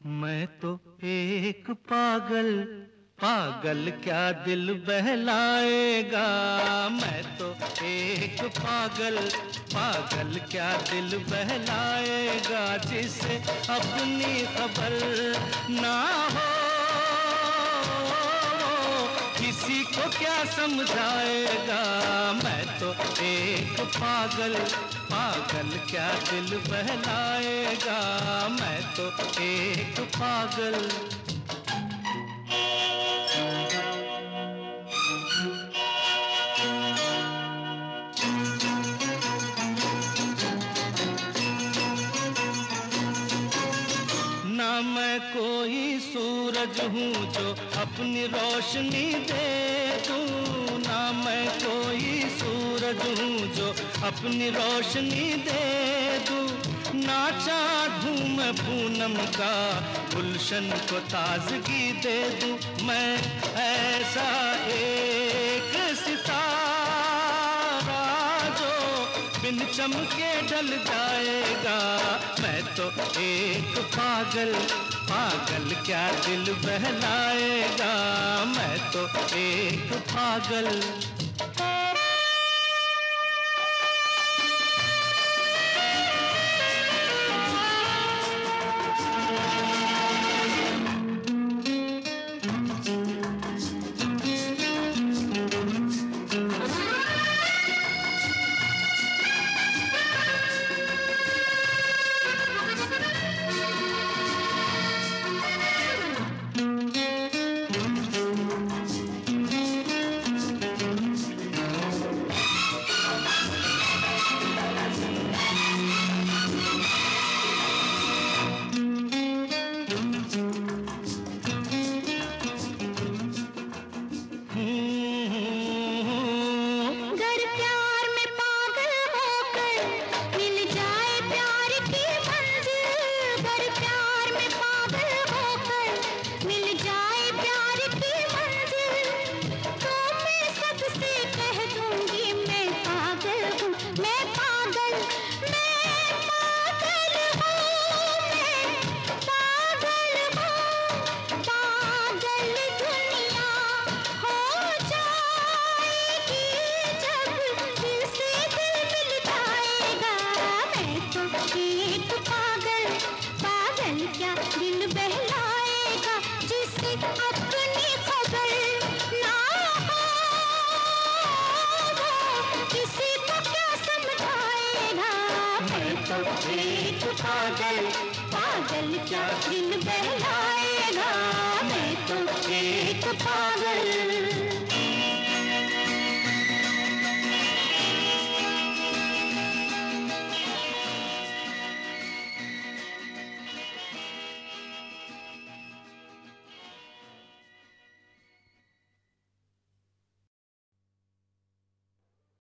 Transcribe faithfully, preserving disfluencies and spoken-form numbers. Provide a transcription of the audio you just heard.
मैं तो एक पागल, पागल क्या दिल बहलाएगा। मैं तो एक पागल, पागल क्या दिल बहलाएगा। जिसे अपनी खबर ना हो किसी को क्या समझाएगा। मैं तो एक पागल, पागल क्या दिल बहलाएगा। मैं तो एक पागल। ना मैं कोई सूरज हूँ जो अपनी रोशनी दे दूँ। ना मैं कोई सूरज हूँ जो अपनी रोशनी दे दूँ। ना चाँद हूँ मैं पूनम का गुलशन को ताजगी दे दूँ। मैं ऐसा एक सितारा जो बिन चमके ढल जाएगा। मैं तो एक पागल, पागल क्या दिल बहलाएगा। मैं तो एक पागल। एक पागल, पागल क्या दिल बहला